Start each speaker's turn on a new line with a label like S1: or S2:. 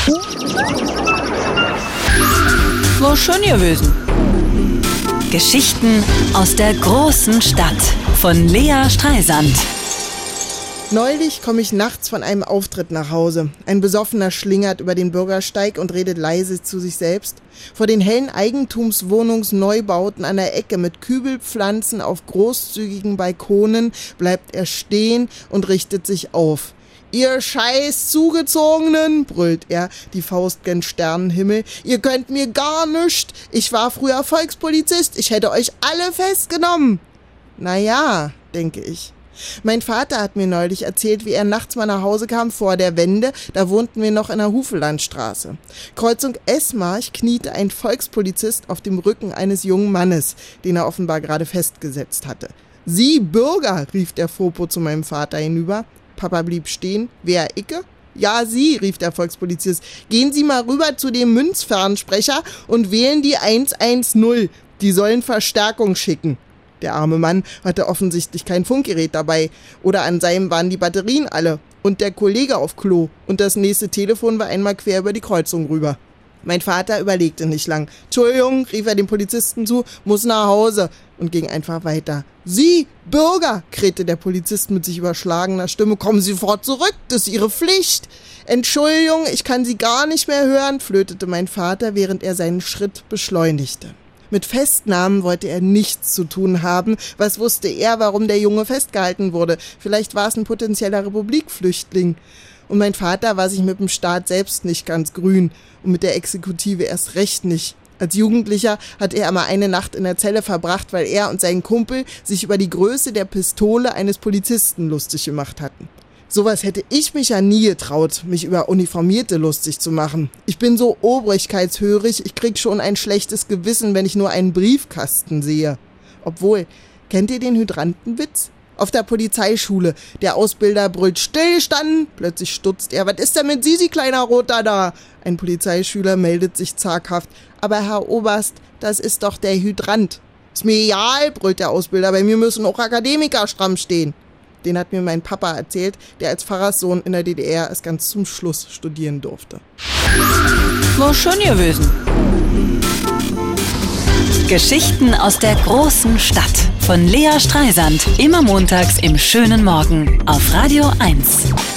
S1: War schön gewesen. Geschichten aus der großen Stadt von Lea Streisand.
S2: Neulich komme ich nachts von einem Auftritt nach Hause. Ein Besoffener schlingert über den Bürgersteig und redet leise zu sich selbst. Vor den hellen Eigentumswohnungsneubauten an der Ecke mit Kübelpflanzen auf großzügigen Balkonen bleibt er stehen und richtet sich auf. »Ihr scheiß Zugezogenen«, brüllt er, die Faust gen Sternenhimmel, »ihr könnt mir gar nischt. Ich war früher Volkspolizist, ich hätte euch alle festgenommen.« Naja, denke ich. Mein Vater hat mir neulich erzählt, wie er nachts mal nach Hause kam vor der Wende, da wohnten wir noch in der Hufelandstraße. Kreuzung Esmarch kniete ein Volkspolizist auf dem Rücken eines jungen Mannes, den er offenbar gerade festgesetzt hatte. »Sie, Bürger«, rief der Fopo zu meinem Vater hinüber. Papa blieb stehen. »Wer, Icke?« »Ja, Sie«, rief der Volkspolizist. »Gehen Sie mal rüber zu dem Münzfernsprecher und wählen die 110. Die sollen Verstärkung schicken.« Der arme Mann hatte offensichtlich kein Funkgerät dabei. Oder an seinem waren die Batterien alle. Und der Kollege auf Klo. Und das nächste Telefon war einmal quer über die Kreuzung rüber. Mein Vater überlegte nicht lang. »Entschuldigung«, rief er dem Polizisten zu, »muss nach Hause«, und ging einfach weiter. »Sie, Bürger«, krähte der Polizist mit sich überschlagener Stimme, »kommen Sie sofort zurück, das ist Ihre Pflicht.« »Entschuldigung, ich kann Sie gar nicht mehr hören«, flötete mein Vater, während er seinen Schritt beschleunigte. Mit Festnahmen wollte er nichts zu tun haben. Was wusste er, warum der Junge festgehalten wurde? Vielleicht war es ein potenzieller Republikflüchtling. Und mein Vater war sich mit dem Staat selbst nicht ganz grün und mit der Exekutive erst recht nicht. Als Jugendlicher hat er einmal eine Nacht in der Zelle verbracht, weil er und sein Kumpel sich über die Größe der Pistole eines Polizisten lustig gemacht hatten. Sowas hätte ich mich ja nie getraut, mich über Uniformierte lustig zu machen. Ich bin so obrigkeitshörig, ich krieg schon ein schlechtes Gewissen, wenn ich nur einen Briefkasten sehe. Obwohl, kennt ihr den Hydrantenwitz? Auf der Polizeischule. Der Ausbilder brüllt stillstanden. Plötzlich stutzt er. »Was ist denn mit Sie kleiner Roter da?« Ein Polizeischüler meldet sich zaghaft. »Aber Herr Oberst, das ist doch der Hydrant.« »Ist mir egal«, brüllt der Ausbilder. »Bei mir müssen auch Akademiker stramm stehen.« Den hat mir mein Papa erzählt, der als Pfarrerssohn in der DDR es ganz zum Schluss studieren durfte.
S1: War schön gewesen. Geschichten aus der großen Stadt von Lea Streisand. Immer montags im schönen Morgen auf Radio 1.